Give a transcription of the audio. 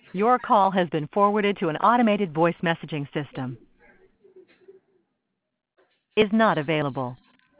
Your call has been forwarded to an automated voice messaging system. Is not available.